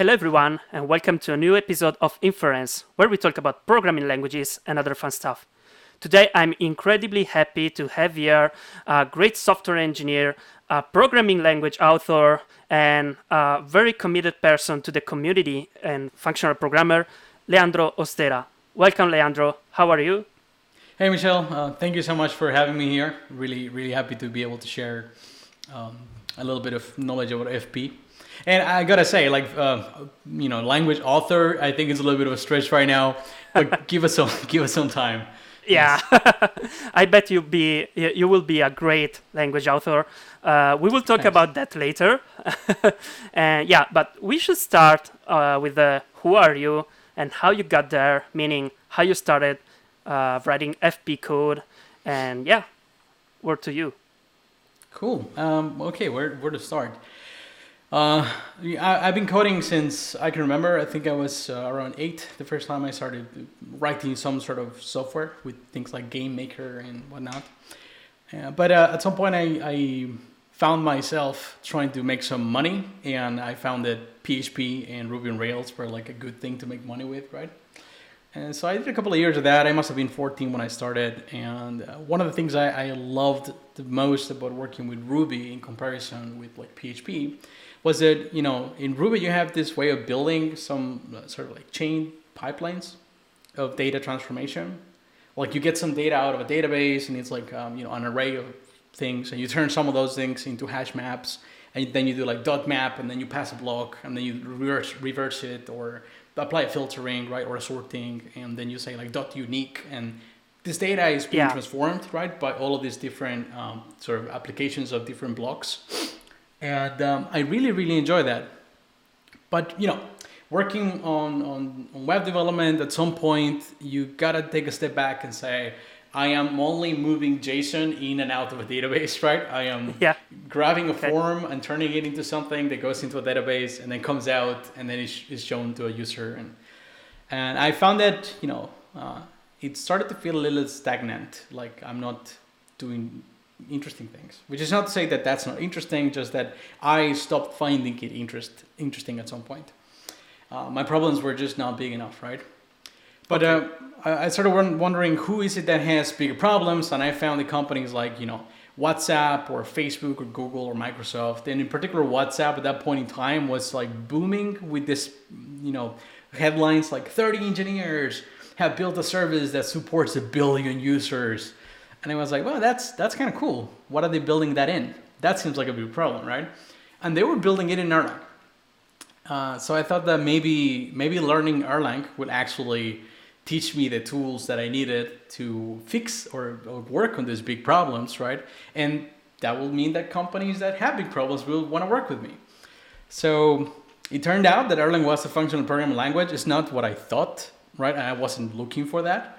Hello everyone, and welcome to a new episode of Inference, where we talk about programming languages and other fun stuff. Today I'm incredibly happy to have here a great software engineer, a programming language author, and a very committed person to the community and functional programmer, Leandro Ostera. Welcome, Leandro. How are you? Hey, Michelle. Thank you so much for having me here. Really happy to be able to share a little bit of knowledge about FP. And I gotta say, language author, I think it's a little bit of a stretch right now. But give us some time. Yeah, Yes. I bet you will be a great language author. We will talk Thanks. about that later. And yeah, but we should start with the who are you and how you got there, meaning how you started writing FP code, and yeah, word to you. Cool. Okay, where to start? I've been coding since I can remember. I think I was around 8 the first time I started writing some sort of software with things like Game Maker and whatnot. But at some point, I found myself trying to make some money, and I found that PHP and Ruby on Rails were like a good thing to make money with, right? And so I did a couple of years of that. I must have been 14 when I started. And one of the things I loved the most about working with Ruby in comparison with like PHP was that, in Ruby, you have this way of building some sort of like chain pipelines of data transformation. Like you get some data out of a database and it's like, an array of things, and you turn some of those things into hash maps, and then you do like dot map, and then you pass a block, and then you reverse it, or apply a filtering, right, or a sorting, and then you say like dot unique, and this data is being Yeah, transformed, right, by all of these different sort of applications of different blocks, and I really enjoy that. But working on web development, at some point you gotta take a step back and say, I am only moving JSON in and out of a database, right? I am yeah, grabbing a okay, form and turning it into something that goes into a database and then comes out and then is shown to a user. And I found that, it started to feel a little stagnant, like I'm not doing interesting things, which is not to say that that's not interesting, just that I stopped finding it interesting at some point. My problems were just not big enough, right? But okay, I started wondering who is it that has bigger problems, and I found the companies like WhatsApp or Facebook or Google or Microsoft, and in particular WhatsApp at that point in time was like booming with this headlines like 30 engineers have built a service that supports 1 billion users, and I was like, well, that's kind of cool. What are they building that in? That seems like a big problem, right? And they were building it in Erlang. So I thought that maybe learning Erlang would actually teach me the tools that I needed to fix or work on these big problems, right? And that will mean that companies that have big problems will want to work with me. So it turned out that Erlang was a functional programming language. It's not what I thought, right? I wasn't looking for that.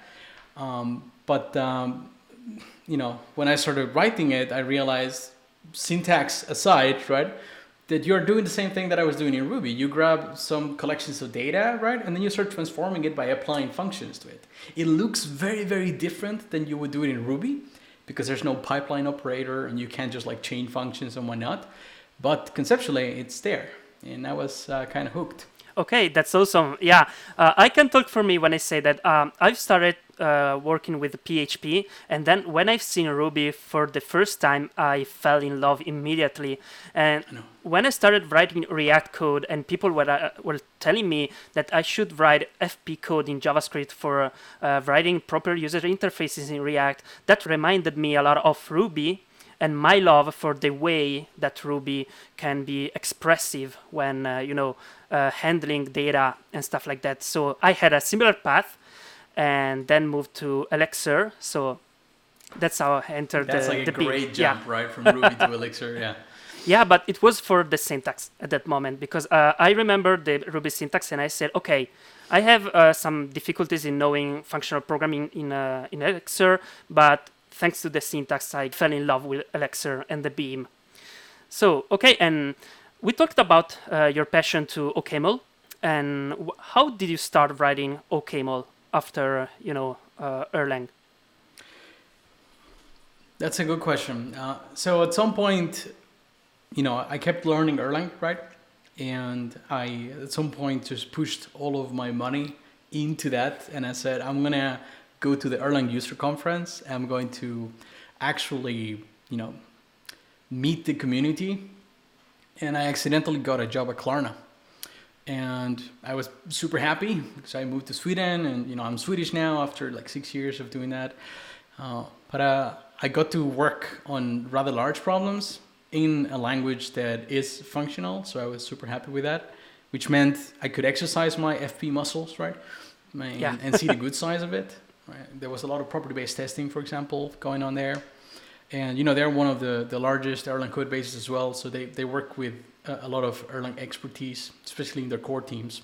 But when I started writing it, I realized, syntax aside, right, that you're doing the same thing that I was doing in Ruby. You grab some collections of data, right? And then you start transforming it by applying functions to it. It looks very different than you would do it in Ruby because there's no pipeline operator and you can't just like chain functions and whatnot. But conceptually, it's there. And I was kind of hooked. okay. That's awesome. Yeah, I can talk for me when I say that I've started working with PHP, and then when I've seen Ruby for the first time, I fell in love immediately. And I know. when I started writing React code, and people were telling me that I should write FP code in JavaScript for writing proper user interfaces in React, that reminded me a lot of Ruby and my love for the way that Ruby can be expressive when handling data and stuff like that. So I had a similar path, and then moved to Elixir. So that's how I entered That's like the a beat. great Yeah, jump, right? From Ruby to Elixir, yeah. yeah, but it was for the syntax at that moment because I remember the Ruby syntax, and I said, okay, I have some difficulties in knowing functional programming in Elixir, but thanks to the syntax, I fell in love with Elixir and the Beam. So, okay, and we talked about your passion to OCaml, and how did you start writing OCaml after, Erlang? That's a good question. So at some point, I kept learning Erlang, right? and I at some point just pushed all of my money into that, and I said I'm gonna go to the Erlang user conference. I'm going to actually, meet the community, and I accidentally got a job at Klarna. And I was super happy because I moved to Sweden, and I'm Swedish now after like 6 years of doing that. But I got to work on rather large problems in a language that is functional, so I was super happy with that, which meant I could exercise my FP muscles, right? And see the good sides of it. Right? There was a lot of property-based testing, for example, going on there. And they're one of the largest Erlang code bases as well, so they work with a lot of Erlang expertise, especially in their core teams.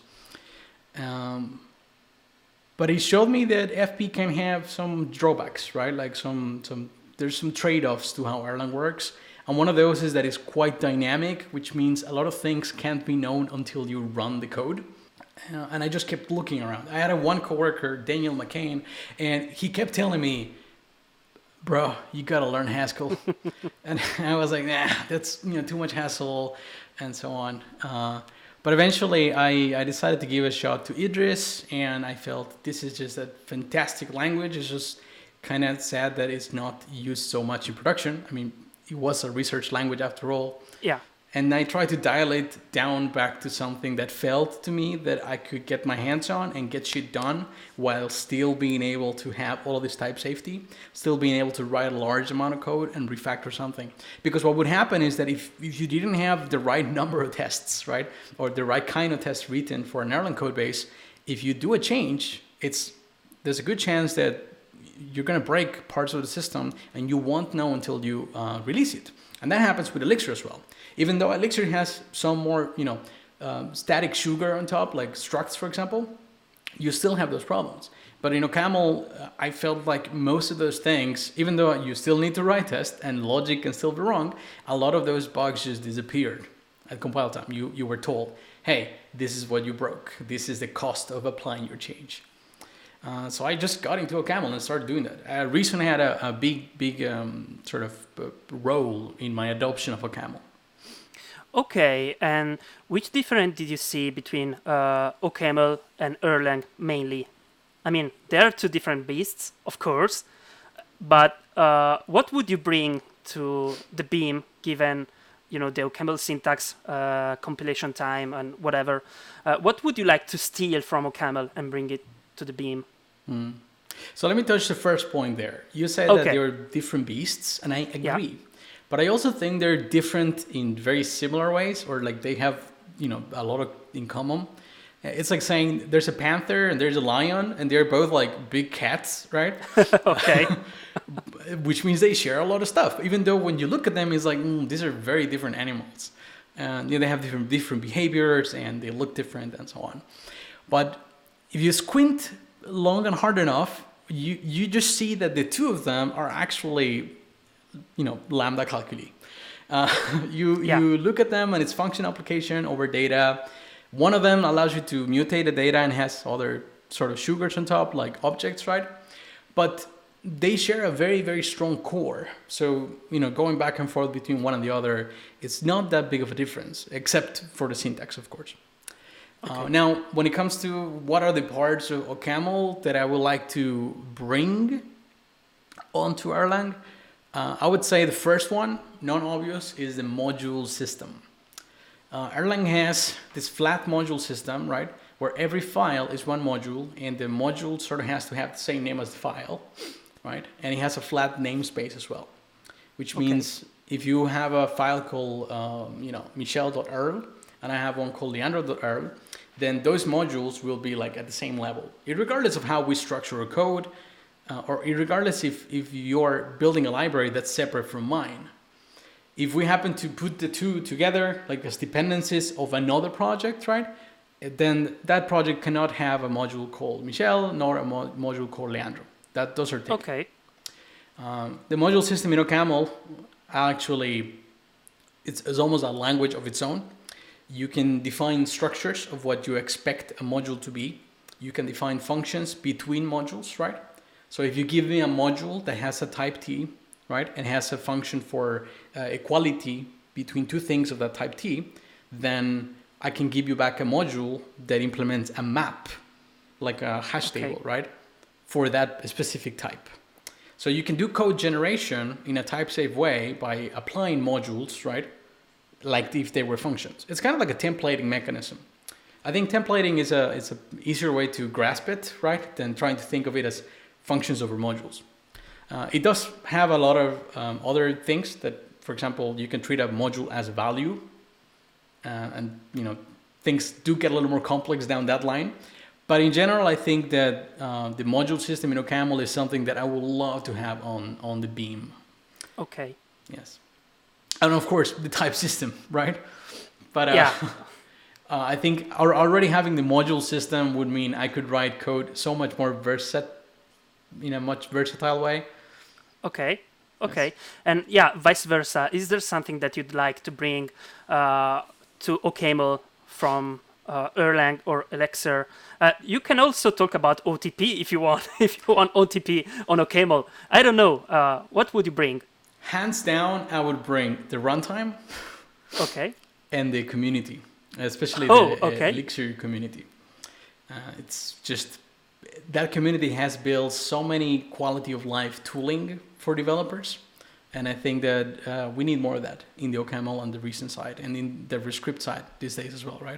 But it showed me that FP can have some drawbacks, right? Like there's some trade-offs to how Erlang works. And one of those is that it's quite dynamic, which means a lot of things can't be known until you run the code. And I just kept looking around. I had one coworker, Daniel McCain, and he kept telling me, bro, you gotta learn Haskell. And I was like, nah, that's too much hassle, and so on. But eventually I decided to give a shot to Idris, and I felt this is just a fantastic language. It's just kind of sad that it's not used so much in production. I mean, it was a research language after all. Yeah. And I tried to dial it down back to something that felt to me that I could get my hands on and get shit done while still being able to have all of this type safety, still being able to write a large amount of code and refactor something. Because what would happen is that if you didn't have the right number of tests, right, or the right kind of tests written for an Erlang code base, if you do a change, there's a good chance that you're going to break parts of the system and you won't know until you release it. And that happens with Elixir as well. Even though Elixir has some more, static sugar on top, like structs, for example, you still have those problems. But in OCaml, I felt like most of those things, even though you still need to write test and logic can still be wrong, a lot of those bugs just disappeared at compile time. You were told, hey, this is what you broke. This is the cost of applying your change. So I just got into OCaml and started doing that. I recently had a big sort of role in my adoption of OCaml. Okay, and which difference did you see between OCaml and Erlang mainly? I mean, they are two different beasts, of course, but what would you bring to the Beam given the OCaml syntax, compilation time, and whatever? What would you like to steal from OCaml and bring it to the Beam? So let me touch the first point there. You said that they are different beasts, and I agree. Yeah. But I also think they're different in very similar ways, or like they have, a lot in common. It's like saying there's a panther and there's a lion, and they're both like big cats, right? Okay. Which means they share a lot of stuff, even though when you look at them, it's like these are very different animals, and they have different behaviors, and they look different, and so on. But if you squint long and hard enough, you just see that the two of them are actually lambda calculi. You look at them and it's function application over data. One of them allows you to mutate the data and has other sort of sugars on top, like objects, right? But they share a very, very strong core. So, going back and forth between one and the other, it's not that big of a difference, except for the syntax, of course. Okay. Now, when it comes to what are the parts of OCaml that I would like to bring onto Erlang, I would say the first one, non-obvious, is the module system. Erlang has this flat module system, right, where every file is one module, and the module sort of has to have the same name as the file, right? And it has a flat namespace as well, which means if you have a file called, michel.erl, and I have one called leandro.erl, then those modules will be like at the same level, regardless of how we structure a code, or regardless if you're building a library that's separate from mine. If we happen to put the two together, like as dependencies of another project, right, then that project cannot have a module called Michel nor a module called Leandro. Those are things. Okay. The module system in OCaml actually, it's almost a language of its own. You can define structures of what you expect a module to be. You can define functions between modules, right? So if you give me a module that has a type T, right, and has a function for equality between two things of that type T, then I can give you back a module that implements a map, like a hash table, right? For that specific type. So you can do code generation in a type-safe way by applying modules, right? Like if they were functions. It's kind of like a templating mechanism. I think templating is a easier way to grasp it, right? Than trying to think of it as functions over modules. It does have a lot of other things that, for example, you can treat a module as a value, and things do get a little more complex down that line. But in general, I think that the module system in OCaml is something that I would love to have on the Beam. Okay. Yes. And of course, the type system, right? But I think already having the module system would mean I could write code so much more in a much versatile way. Okay. Okay. Yes. And vice versa. Is there something that you'd like to bring to OCaml from Erlang or Elixir? You can also talk about OTP if you want. If you want OTP on OCaml, I don't know. What would you bring? Hands down, I would bring the runtime. Okay. And the community, especially the Elixir community. It's just that community has built so many quality of life tooling for developers. And I think that we need more of that in the OCaml on the recent side and in the Rescript side these days as well, right?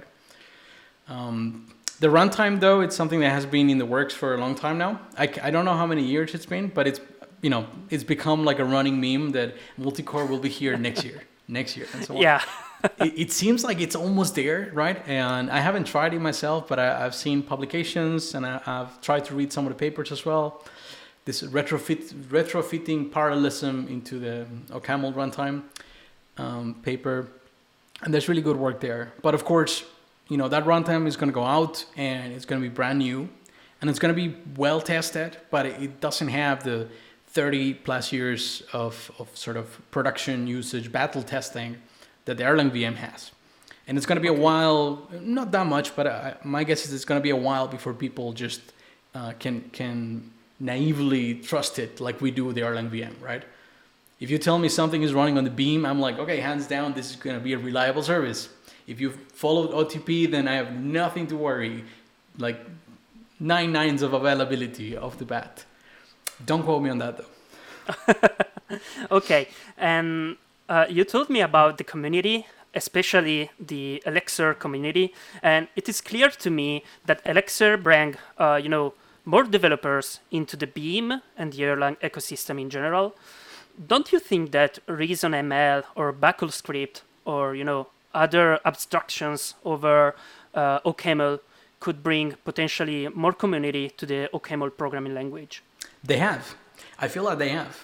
The runtime, though, it's something that has been in the works for a long time now. I don't know how many years it's been, but it's become like a running meme that multicore will be here next year, and so on. Yeah. It seems like it's almost there, right? And I haven't tried it myself, but I've seen publications and I've tried to read some of the papers as well. This retrofitting parallelism into the OCaml runtime paper, and there's really good work there. But of course, that runtime is going to go out and it's going to be brand new and it's going to be well tested, but it doesn't have the 30 plus years of sort of production usage battle testing that the Erlang VM has. And it's going to be a while, not that much, but my guess is it's going to be a while before people just can naively trust it like we do with the Erlang VM, right? If you tell me something is running on the Beam, I'm like, okay, hands down, this is going to be a reliable service. If you followed OTP, then I have nothing to worry, like 9 nines of availability off the bat. Don't quote me on that, though. Okay, and you told me about the community, especially the Elixir community, and it is clear to me that Elixir bring, more developers into the Beam and the Erlang ecosystem in general. Don't you think that ReasonML or BackleScript or other abstractions over OCaml could bring potentially more community to the OCaml programming language? They have. I feel like they have.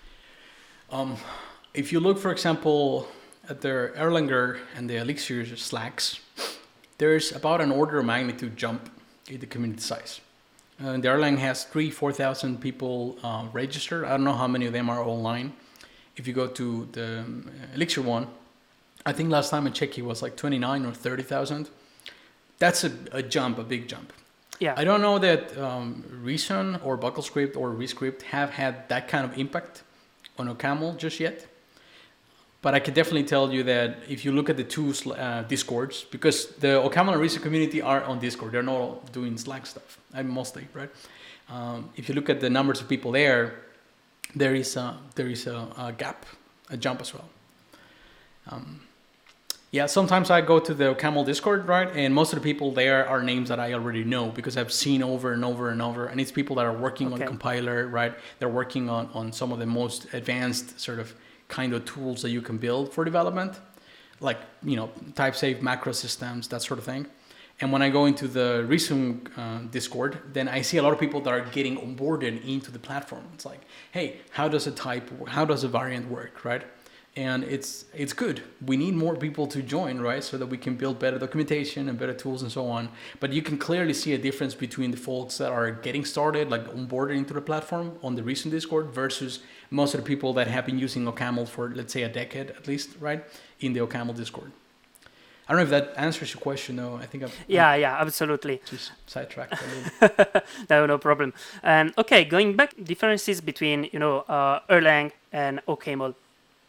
If you look, for example, at the Erlanger and the Elixir Slacks, there's about an order of magnitude jump in the community size. The Erlang has 4,000 people registered. I don't know how many of them are online. If you go to the Elixir one, I think last time I checked it was like 29 or 30,000. That's a jump, a big jump. Yeah. I don't know that Reason or BuckleScript or Rescript have had that kind of impact on OCaml just yet. But I can definitely tell you that if you look at the two Discords, because the OCaml and Reason community are on Discord, they're not doing Slack stuff, mostly, right? If you look at the numbers of people there is a gap, a jump as well. Sometimes I go to the OCaml Discord, right? And most of the people there are names that I already know because I've seen over and over and over. And it's people that are working on compiler, right? They're working on some of the most advanced sort of kind of tools that you can build for development, like, type-safe macro systems, that sort of thing. And when I go into the Reason Discord, then I see a lot of people that are getting onboarded into the platform. It's like, hey, how does a variant work, right? And it's good. We need more people to join, right? So that we can build better documentation and better tools and so on. But you can clearly see a difference between the folks that are getting started, like onboarded into the platform on the Reason Discord versus most of the people that have been using OCaml for, let's say, a decade at least, right? In the OCaml Discord. I don't know if that answers your question, though. I think I'm absolutely. Just sidetracked a little. No problem. And going back, differences between Erlang and OCaml.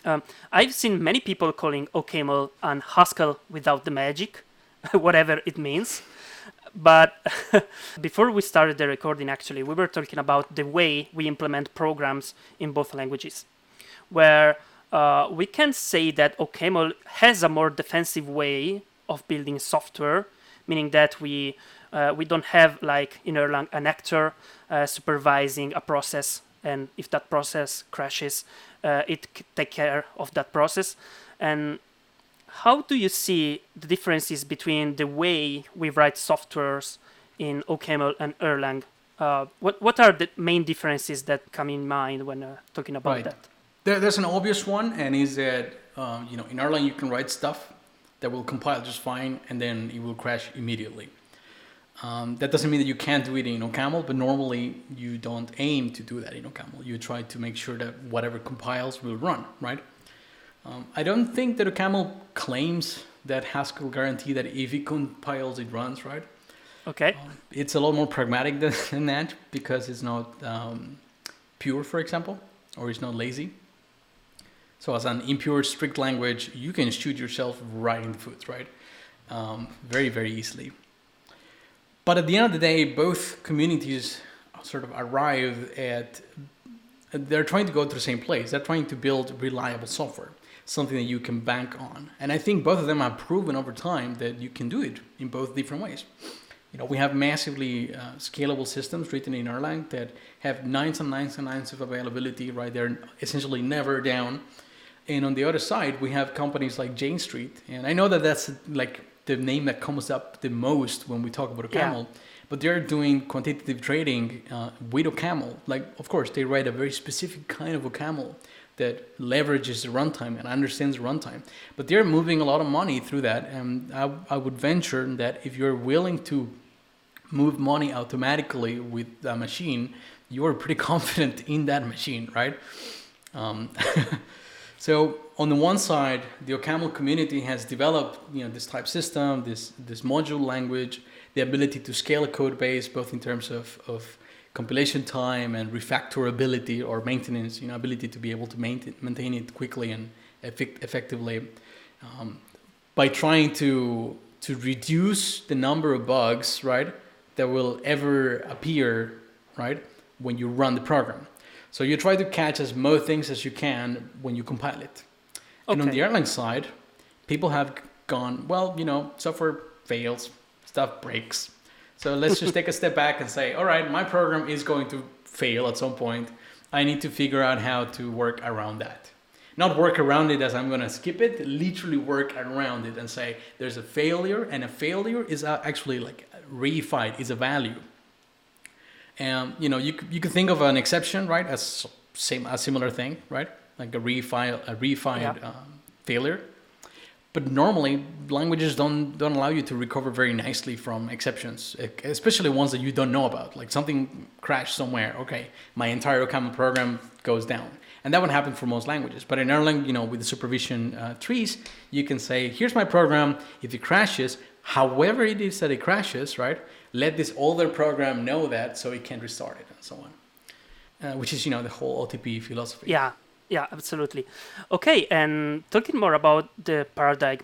I've seen many people calling OCaml an Haskell without the magic, whatever it means. But before we started the recording, actually, we were talking about the way we implement programs in both languages, where we can say that OCaml has a more defensive way of building software, meaning that we don't have, like in Erlang, an actor supervising a process, and if that process crashes, it take care of that process. And how do you see the differences between the way we write softwares in OCaml and Erlang? What are the main differences that come in mind when talking about Right. that? There's an obvious one, and is that in Erlang you can write stuff that will compile just fine, and then it will crash immediately. That doesn't mean that you can't do it in OCaml, but normally you don't aim to do that in OCaml. You try to make sure that whatever compiles will run, right? I don't think that OCaml claims that Haskell guarantee that if it compiles, it runs, right? Okay. It's a lot more pragmatic than that, because it's not pure, for example, or it's not lazy. So as an impure, strict language, you can shoot yourself right in the foot, right? Very, very easily. But at the end of the day, both communities sort of arrive at, they're trying to go to the same place. They're trying to build reliable software, something that you can bank on. And I think both of them have proven over time that you can do it in both different ways. We have massively scalable systems written in Erlang that have nines and nines and nines of availability, right? They're essentially never down. And on the other side, we have companies like Jane Street. And I know that that's like the name that comes up the most when we talk about OCaml, but they're doing quantitative trading with OCaml. Like, of course, they write a very specific kind of OCaml that leverages the runtime and understands the runtime. But they're moving a lot of money through that. And I would venture that if you're willing to move money automatically with a machine, you're pretty confident in that machine, right? So on the one side, the OCaml community has developed, this type system, this module language, the ability to scale a code base, both in terms of compilation time and refactorability or maintenance, ability to be able to maintain it quickly and effectively, by trying to reduce the number of bugs, right, that will ever appear, right, when you run the program. So you try to catch as most things as you can when you compile it. Okay. And on the Erlang side, people have gone, well, software fails, stuff breaks. So let's just take a step back and say, all right, my program is going to fail at some point. I need to figure out how to work around that. Not work around it as I'm going to skip it, literally work around it and say there's a failure, and a failure is actually like reified, is a value. And you could think of an exception, right, as a similar thing, right, like a refined failure. But normally languages don't allow you to recover very nicely from exceptions, especially ones that you don't know about. Like something crashed somewhere. Okay, my entire OCaml program goes down, and that would happen for most languages. But in Erlang, with the supervision trees, you can say, here's my program. If it crashes, however it is that it crashes, right, let this older program know that so it can restart it and so on, which is, the whole OTP philosophy. Yeah, absolutely. Okay, and talking more about the paradigm,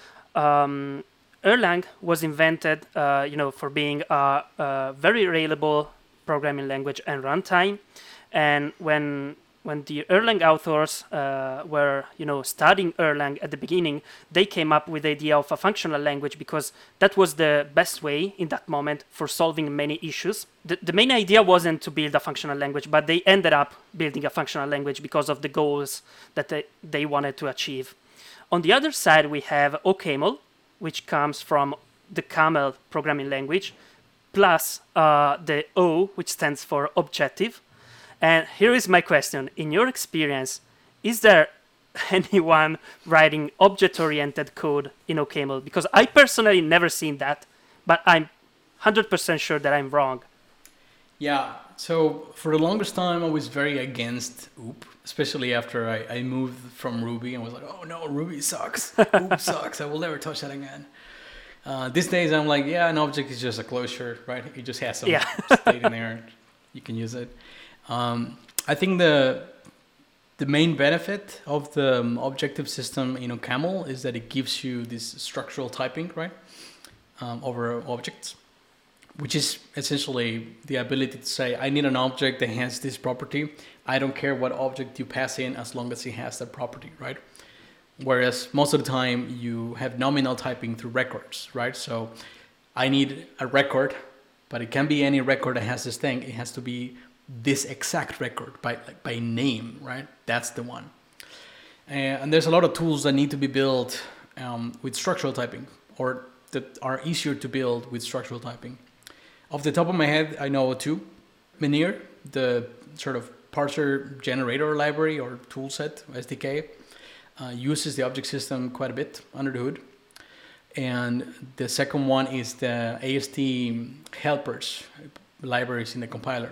Erlang was invented, for being a very reliable programming language and runtime. And when the Erlang authors were, studying Erlang at the beginning, they came up with the idea of a functional language because that was the best way in that moment for solving many issues. The main idea wasn't to build a functional language, but they ended up building a functional language because of the goals that they wanted to achieve. On the other side, we have OCaml, which comes from the Camel programming language, plus the O, which stands for objective. And here is my question. In your experience, is there anyone writing object-oriented code in OCaml? Because I personally never seen that, but I'm 100% sure that I'm wrong. Yeah, so for the longest time, I was very against OOP, especially after I moved from Ruby and was like, oh no, Ruby sucks. OOP sucks. I will never touch that again. These days, I'm like, yeah, an object is just a closure, right? It just has some state in there. You can use it. I think the The main benefit of the objective system in OCaml is that it gives you this structural typing, right, over objects, which is essentially the ability to say, I need an object that has this property. I don't care what object you pass in as long as it has that property, right? Whereas most of the time you have nominal typing through records, right? So I need a record, but it can be any record that has this thing. It has to be this exact record by name, right? That's the one. And there's a lot of tools that need to be built with structural typing, or that are easier to build with structural typing. Off the top of my head, I know two. Meneer, the sort of parser generator library or toolset, SDK, uses the object system quite a bit under the hood. And the second one is the AST helpers libraries in the compiler.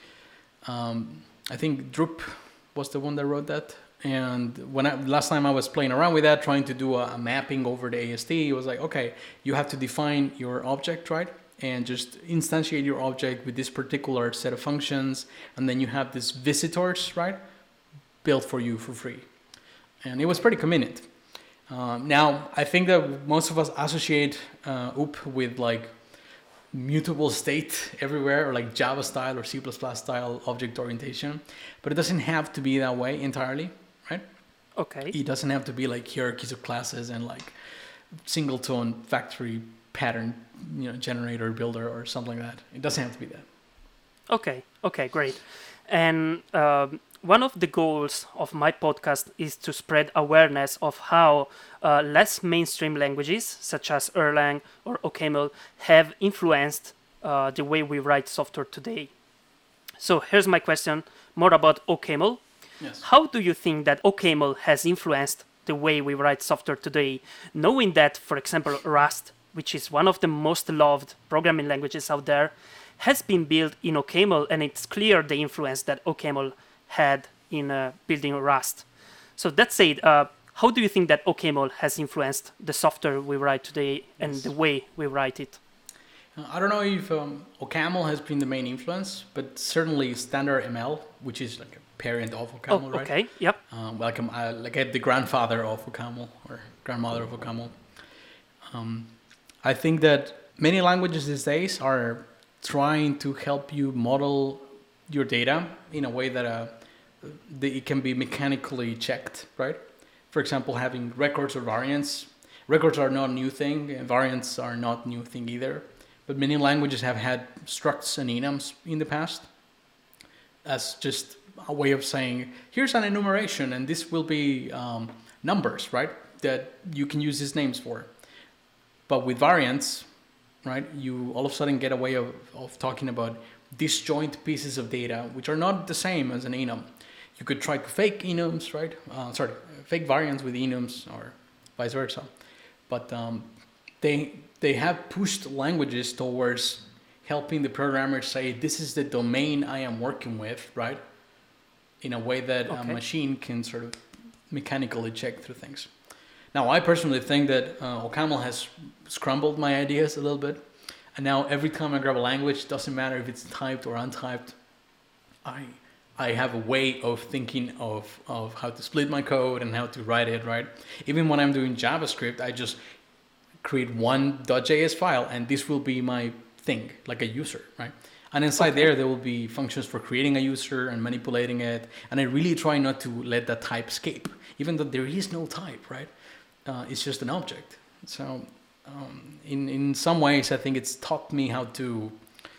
I think Drup was the one that wrote that. And last time I was playing around with that, trying to do a mapping over the AST, it was like, okay, you have to define your object, right? And just instantiate your object with this particular set of functions. And then you have these visitors, right? Built for you for free. And it was pretty convenient. Now, I think that most of us associate OOP with like mutable state everywhere, or like Java style or C++ style object orientation. But it doesn't have to be that way entirely, right? Okay. It doesn't have to be like hierarchies of classes and like singleton factory pattern, generator builder or something like that. It doesn't have to be that. Okay, great. And one of the goals of my podcast is to spread awareness of how less mainstream languages, such as Erlang or OCaml, have influenced the way we write software today. So here's my question, more about OCaml. Yes. How do you think that OCaml has influenced the way we write software today, knowing that, for example, Rust, which is one of the most loved programming languages out there, has been built in OCaml, and it's clear the influence that OCaml had in building Rust. So that said, how do you think that OCaml has influenced the software we write today and the way we write it? I don't know if OCaml has been the main influence, but certainly standard ML, which is like a parent of OCaml, right? Okay, yep. Like the grandfather of OCaml or grandmother of OCaml. I think that many languages these days are trying to help you model your data in a way that it can be mechanically checked, right? For example, having records or variants. Records are not a new thing, and variants are not a new thing either. But many languages have had structs and enums in the past as just a way of saying, here's an enumeration, and this will be numbers, right? That you can use these names for. But with variants, right, you all of a sudden get a way of talking about disjoint pieces of data, which are not the same as an enum. You could try to fake enums, right? Fake variants with enums or vice versa. But they have pushed languages towards helping the programmer say, this is the domain I am working with, right? In a way that a machine can sort of mechanically check through things. Now, I personally think that OCaml has scrambled my ideas a little bit. And now every time I grab a language, doesn't matter if it's typed or untyped, I have a way of thinking of how to split my code and how to write it, right? Even when I'm doing JavaScript, I just create one .js file, and this will be my thing, like a user, right? And inside there will be functions for creating a user and manipulating it. And I really try not to let that type escape, even though there is no type, right? It's just an object. So in some ways, I think it's taught me how to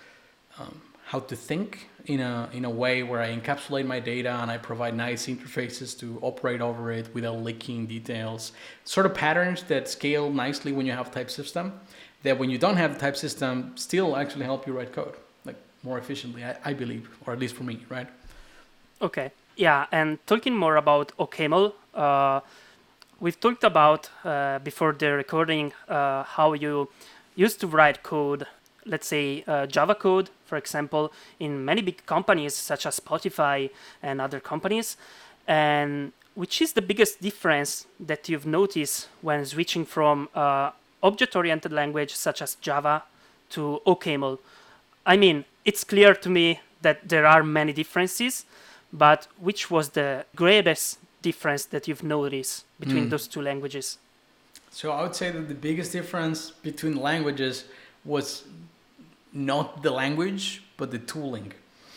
think in a way where I encapsulate my data and I provide nice interfaces to operate over it without leaking details. Sort of patterns that scale nicely when you have a type system, that when you don't have a type system, still actually help you write code like more efficiently, I believe, or at least for me, right? Okay. Yeah, and talking more about OCaml, we've talked about before the recording how you used to write code, let's say Java code, for example, in many big companies such as Spotify and other companies. And which is the biggest difference that you've noticed when switching from object-oriented language such as Java to OCaml? I mean, it's clear to me that there are many differences, but which was the greatest difference that you've noticed between those two languages? So I would say that the biggest difference between languages was not the language, but the tooling.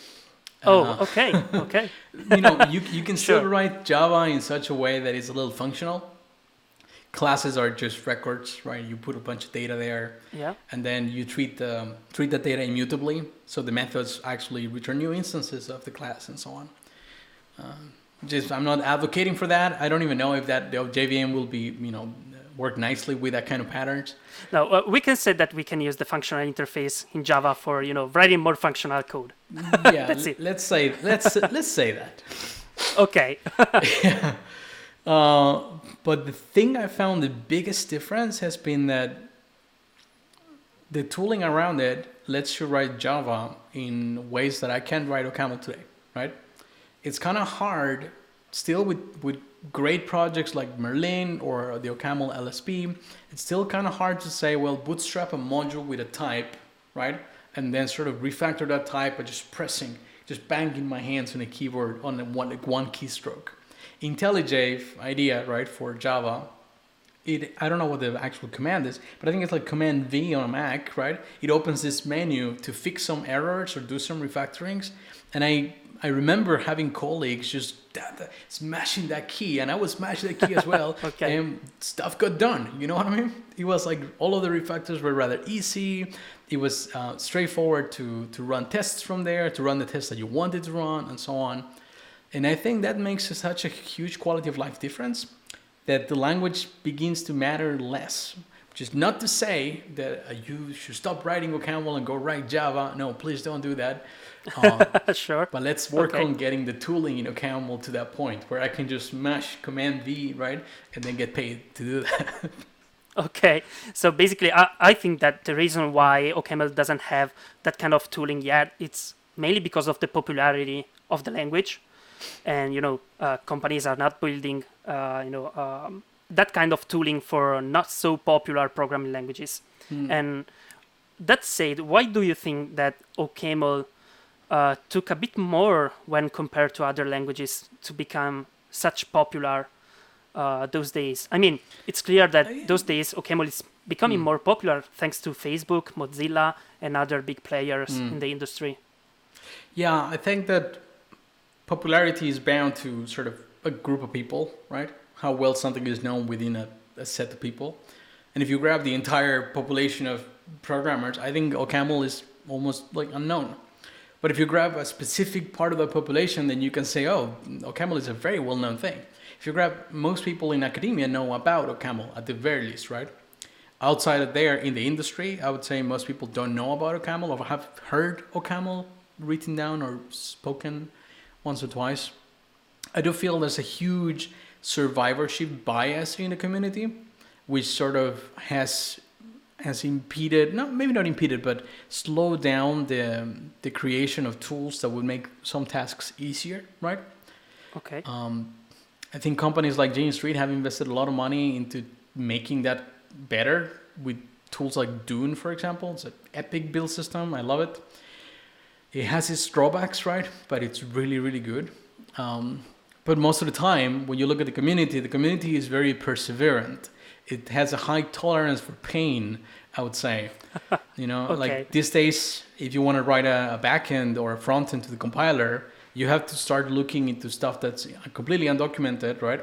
Okay. You can still Sure. write Java in such a way that it's a little functional. Classes are just records, right? You put a bunch of data there, Yeah. and then you treat the data immutably. So the methods actually return new instances of the class and so on. I'm not advocating for that. I don't even know if the JVM will be work nicely with that kind of patterns. Now we can say that we can use the functional interface in Java for writing more functional code. Yeah, That's it. let's say that. Okay. But the thing I found the biggest difference has been that the tooling around it lets you write Java in ways that I can't write OCaml today, right? It's kind of hard still with great projects like Merlin or the OCaml LSP. It's still kind of hard to say, well, bootstrap a module with a type, right? And then sort of refactor that type by just banging my hands on a keyboard on one keystroke. IntelliJ IDEA, right, for Java, I don't know what the actual command is, but I think it's like Command V on a Mac, right? It opens this menu to fix some errors or do some refactorings. And I remember having colleagues just smashing that key, and I would smash that key as well. Okay. And stuff got done. You know what I mean? It was like all of the refactors were rather easy. It was straightforward to run tests from there, to run the tests that you wanted to run, and so on. And I think that makes such a huge quality of life difference that the language begins to matter less. Which is not to say that you should stop writing OCaml and go write Java. No, please don't do that. Sure. But let's work Okay. on getting the tooling in OCaml to that point where I can just smash Command V, right? And then get paid to do that. Okay, so basically, I think that the reason why OCaml doesn't have that kind of tooling yet, it's mainly because of the popularity of the language, and companies are not building, that kind of tooling for not so popular programming languages. And that said, why do you think that OCaml took a bit more when compared to other languages to become such popular? Those days. I mean, it's clear that those days OCaml is becoming more popular thanks to Facebook, Mozilla, and other big players in the industry. Yeah, I think that popularity is bound to sort of a group of people, right? How well something is known within a set of people. And if you grab the entire population of programmers, I think OCaml is almost like unknown. But if you grab a specific part of the population, then you can say, oh, OCaml is a very well-known thing. If you grab most people in academia know about OCaml at the very least, right? Outside of there in the industry, I would say most people don't know about OCaml or have heard OCaml written down or spoken once or twice. I do feel there's a huge survivorship bias in the community, which sort of has impeded, maybe not impeded, but slowed down the creation of tools that would make some tasks easier, right? Okay. I think companies like Jane Street have invested a lot of money into making that better with tools like Dune, for example. It's an epic build system. I love it. It has its drawbacks, right? But it's really, really good. But most of the time, when you look at the community is very perseverant. It has a high tolerance for pain, I would say. Okay. Like these days, if you want to write a backend or a frontend to the compiler, you have to start looking into stuff that's completely undocumented, right?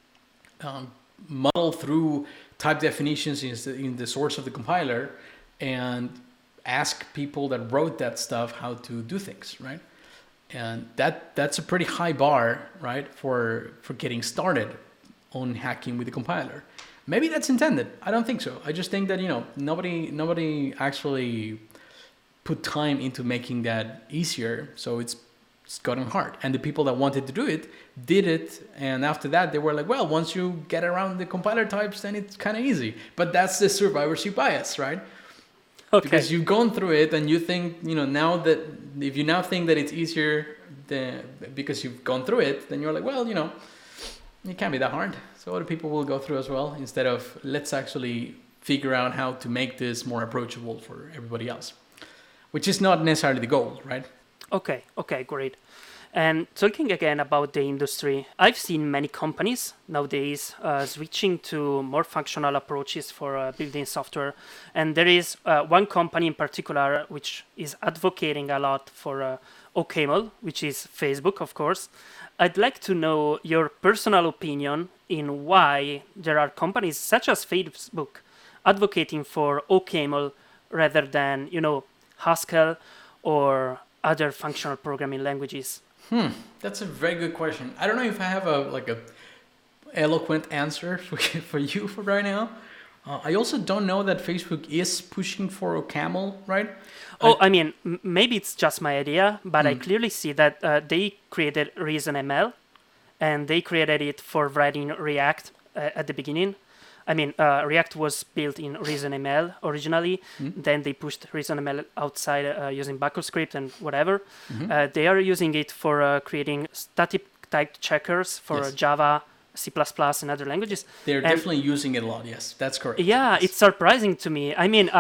Muddle through type definitions in the source of the compiler and ask people that wrote that stuff how to do things, right? And that's a pretty high bar, right, for getting started on hacking with the compiler. Maybe that's intended. I don't think so. I just think that, nobody actually put time into making that easier. So it's gotten hard. And the people that wanted to do it did it. And after that, they were like, well, once you get around the compiler types, then it's kind of easy. But that's the survivorship bias, right? Okay. Because you've gone through it and you think, now that if you now think that it's easier because you've gone through it, then you're like, well, it can't be that hard. So other people will go through as well, instead of let's actually figure out how to make this more approachable for everybody else, which is not necessarily the goal, right? Okay, great. And talking again about the industry, I've seen many companies nowadays switching to more functional approaches for building software. And there is one company in particular which is advocating a lot for OCaml, which is Facebook, of course. I'd like to know your personal opinion in why there are companies such as Facebook advocating for OCaml rather than, Haskell or other functional programming languages. That's a very good question. I don't know if I have a eloquent answer for you for right now. I also don't know that Facebook is pushing for OCaml, right? Maybe it's just my idea, but I clearly see that they created ReasonML, and they created it for writing React at the beginning. React was built in ReasonML originally. Then they pushed ReasonML outside using BuckleScript and whatever. They are using it for creating static type checkers for Java, C++, and other languages. They're definitely using it a lot. Yes, that's correct. Yeah, yes. It's surprising to me.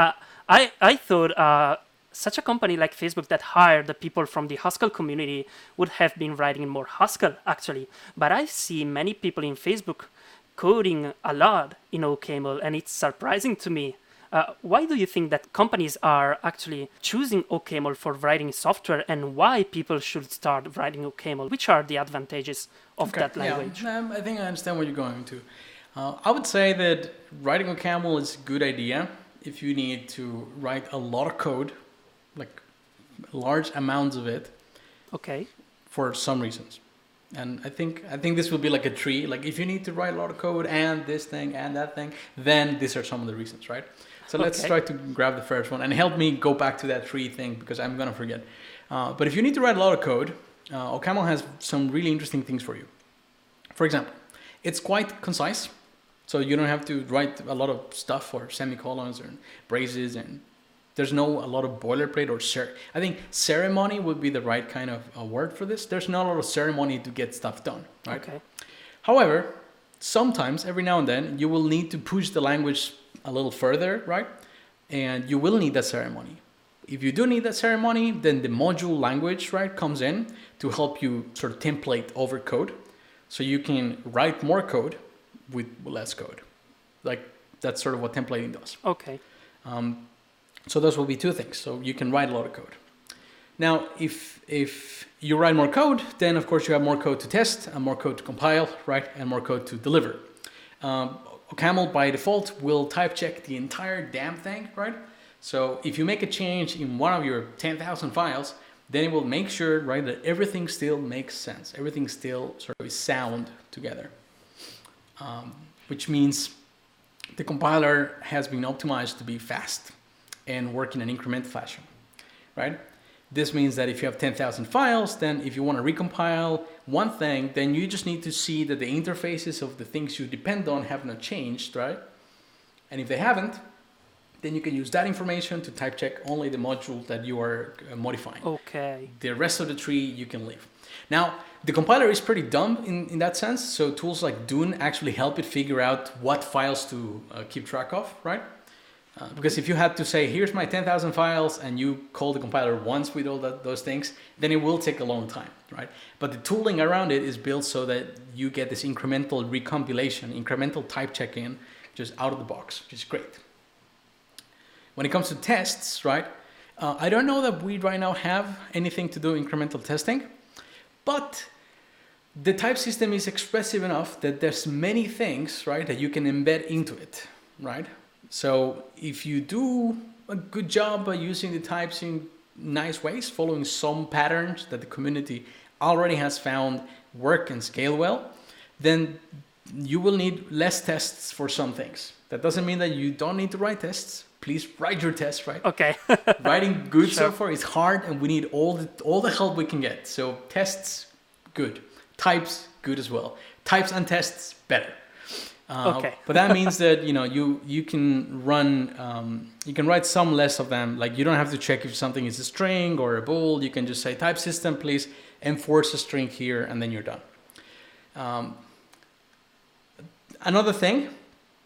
I thought such a company like Facebook that hired the people from the Haskell community would have been writing more Haskell, actually. But I see many people in Facebook coding a lot in OCaml, and it's surprising to me. Why do you think that companies are actually choosing OCaml for writing software, and why people should start writing OCaml? Which are the advantages of that language? Yeah, I think I understand what you're going to. I would say that writing OCaml is a good idea if you need to write a lot of code, like large amounts of it, for some reasons. And I think this will be like a tree. Like if you need to write a lot of code and this thing and that thing, then these are some of the reasons, right? So let's try to grab the first one and help me go back to that tree thing because I'm gonna forget. But if you need to write a lot of code, OCaml has some really interesting things for you. For example, it's quite concise, so you don't have to write a lot of stuff or semicolons or braces, and there's a lot of boilerplate or I think ceremony would be the right kind of word for this. There's not a lot of ceremony to get stuff done, right? Okay. However, sometimes, every now and then, you will need to push the language a little further, right? And you will need that ceremony. If you do need that ceremony, then the module language, right, comes in to help you sort of template over code. So you can write more code with less code. Like that's sort of what templating does. Okay. So those will be two things. So you can write a lot of code. Now, if you write more code, then of course you have more code to test and more code to compile, right? And more code to deliver. OCaml by default will type check the entire damn thing, right? So if you make a change in one of your 10,000 files, then it will make sure, right, that everything still makes sense. Everything still sort of is sound together. Which means the compiler has been optimized to be fast and work in an increment fashion, right? This means that if you have 10,000 files, then if you want to recompile one thing, then you just need to see that the interfaces of the things you depend on have not changed, right? And if they haven't, then you can use that information to type check only the module that you are modifying. Okay. The rest of the tree you can leave. Now, the compiler is pretty dumb in that sense. So tools like Dune actually help it figure out what files to keep track of, right? Because if you had to say, here's my 10,000 files, and you call the compiler once with all those things, then it will take a long time, right? But the tooling around it is built so that you get this incremental recompilation, incremental type check-in, just out of the box, which is great. When it comes to tests, right? I don't know that we right now have anything to do incremental testing, but the type system is expressive enough that there's many things, right, that you can embed into it, right? So if you do a good job by using the types in nice ways, following some patterns that the community already has found work and scale well, then you will need less tests for some things. That doesn't mean that you don't need to write tests. Please write your tests, right? Okay. Writing good software is hard, and we need all the help we can get. So tests, good. Types, good as well. Types and tests, better. Okay. But that means that you can run you can write some less of them. Like you don't have to check if something is a string or a bool. You can just say type system, please enforce a string here, and then you're done. Another thing,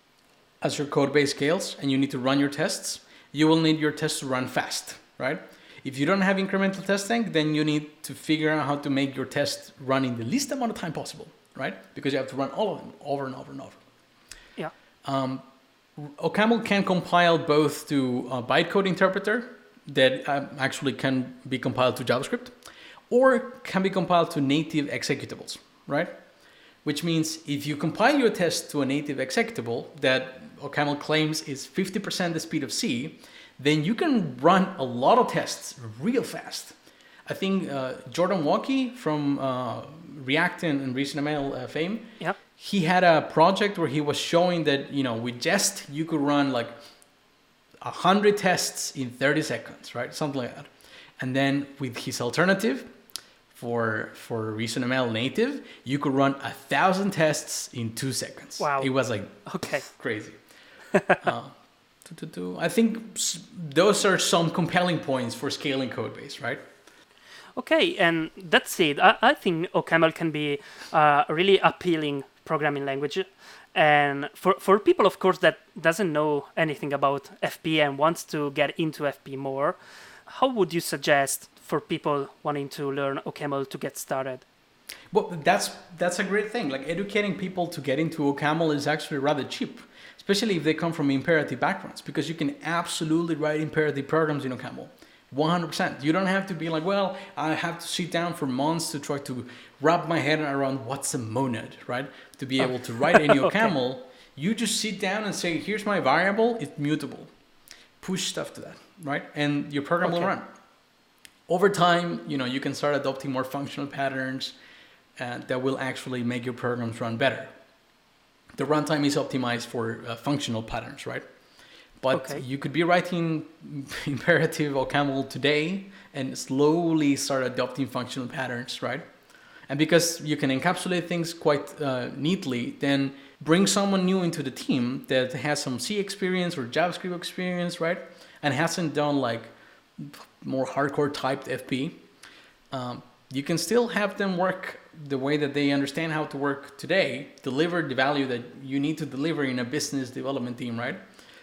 as your code base scales and you need to run your tests, you will need your tests to run fast, right? If you don't have incremental testing, then you need to figure out how to make your test run in the least amount of time possible, right? Because you have to run all of them over and over and over. Yeah. OCaml can compile both to a bytecode interpreter that actually can be compiled to JavaScript, or can be compiled to native executables, right? Which means if you compile your test to a native executable that OCaml claims is 50% the speed of C, then you can run a lot of tests real fast. I think Jordan Walke from React and ReasonML fame, Yep. he had a project where he was showing that, with Jest, you could run like 100 tests in 30 seconds, right? Something like that. And then with his alternative for ReasonML native, you could run 1,000 tests in 2 seconds. Wow. It was like Okay. crazy. I think those are some compelling points for scaling code base, right? Okay, and that's it. I think OCaml can be a really appealing programming language. And for people, of course, that doesn't know anything about FP and wants to get into FP more, how would you suggest for people wanting to learn OCaml to get started? Well, that's a great thing. Like educating people to get into OCaml is actually rather cheap, especially if they come from imperative backgrounds, because you can absolutely write imperative programs in OCaml. 100%. You don't have to be like, well, I have to sit down for months to try to wrap my head around what's a monad, right? To be able to write any OCaml, okay. You just sit down and say, here's my variable, it's mutable. Push stuff to that, right? And your program will run. Over time, you can start adopting more functional patterns that will actually make your programs run better. The runtime is optimized for functional patterns, right? But you could be writing imperative OCaml today and slowly start adopting functional patterns, right? And because you can encapsulate things quite neatly, then bring someone new into the team that has some C experience or JavaScript experience, right? And hasn't done like more hardcore typed FP. You can still have them work the way that they understand how to work today, deliver the value that you need to deliver in a business development team, right?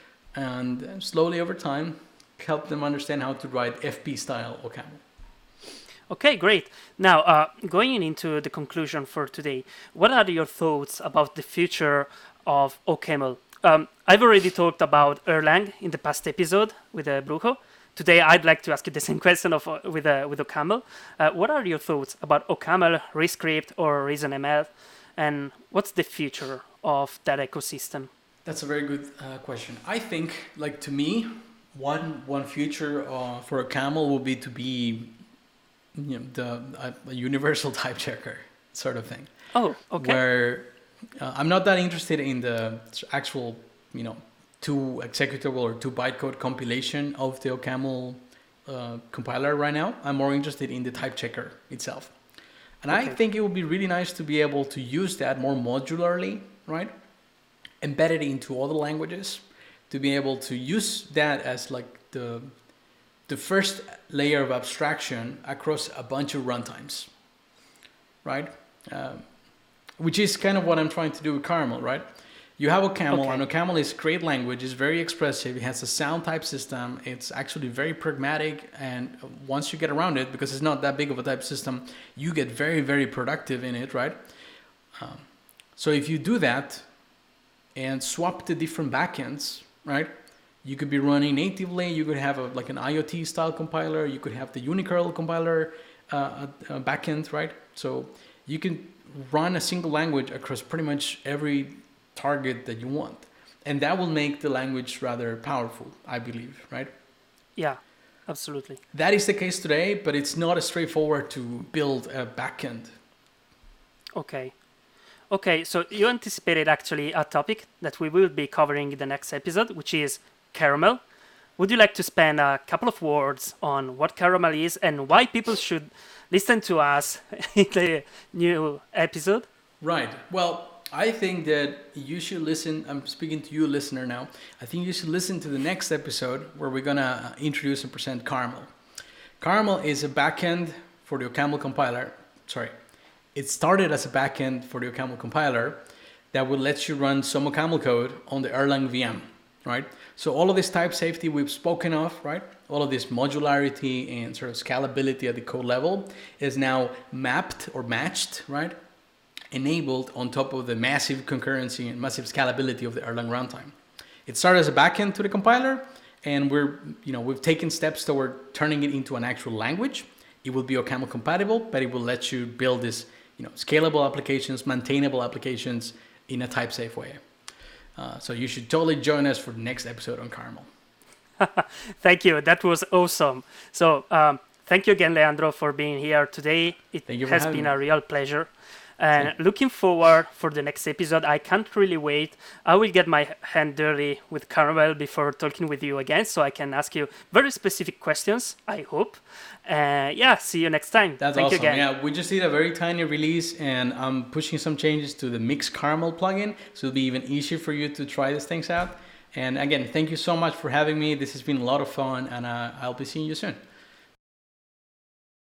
And slowly over time, help them understand how to write FP style OCaml. Okay, great. Now, going into the conclusion for today, what are your thoughts about the future of OCaml? I've already talked about Erlang in the past episode with Brujo. Today, I'd like to ask you the same question with OCaml. What are your thoughts about OCaml, Rescript, or ReasonML? And what's the future of that ecosystem? That's a very good question. I think, like to me, one future for OCaml will be to be, a universal type checker sort of thing. Oh, okay. Where I'm not that interested in the actual, 2 executable or 2 bytecode compilation of the OCaml compiler right now. I'm more interested in the type checker itself. And I think it would be really nice to be able to use that more modularly, right? Embed it into other languages, to be able to use that as like the first layer of abstraction across a bunch of runtimes, right? Which is kind of what I'm trying to do with Caramel, right? You have OCaml, and OCaml is a great language. It's very expressive. It has a sound type system. It's actually very pragmatic. And once you get around it, because it's not that big of a type system, you get very, very productive in it, right? So if you do that and swap the different backends, right? You could be running natively. You could have like an IoT style compiler. You could have the unikernel compiler backend, right? So you can run a single language across pretty much every target that you want. And that will make the language rather powerful, I believe, right? Yeah, absolutely. That is the case today, but it's not as straightforward to build a backend. Okay, so you anticipated actually a topic that we will be covering in the next episode, which is Caramel. Would you like to spend a couple of words on what Caramel is and why people should listen to us in the new episode? Right. Well, I think that you should listen. I'm speaking to you, listener, now. I think you should listen to the next episode where we're going to introduce and present Caramel. Caramel is a backend for the OCaml compiler. It started as a backend for the OCaml compiler that will let you run some OCaml code on the Erlang VM, right? So all of this type safety we've spoken of, right? All of this modularity and sort of scalability at the code level is now mapped or matched, right? Enabled on top of the massive concurrency and massive scalability of the Erlang runtime. It started as a backend to the compiler, and we've taken steps toward turning it into an actual language. It will be OCaml compatible, but it will let you build this, scalable applications, maintainable applications in a type safe way. So you should totally join us for the next episode on Caramel. Thank you. That was awesome. So thank you again, Leandro, for being here today. It has been a real pleasure. And looking forward for the next episode. I can't really wait. I will get my hand dirty with Caramel before talking with you again, so I can ask you very specific questions, I hope. See you next time. That's Thank awesome. You again. Yeah, we just did a very tiny release, and I'm pushing some changes to the Mix Caramel plugin, so it'll be even easier for you to try these things out. And again, thank you so much for having me. This has been a lot of fun, and I'll be seeing you soon.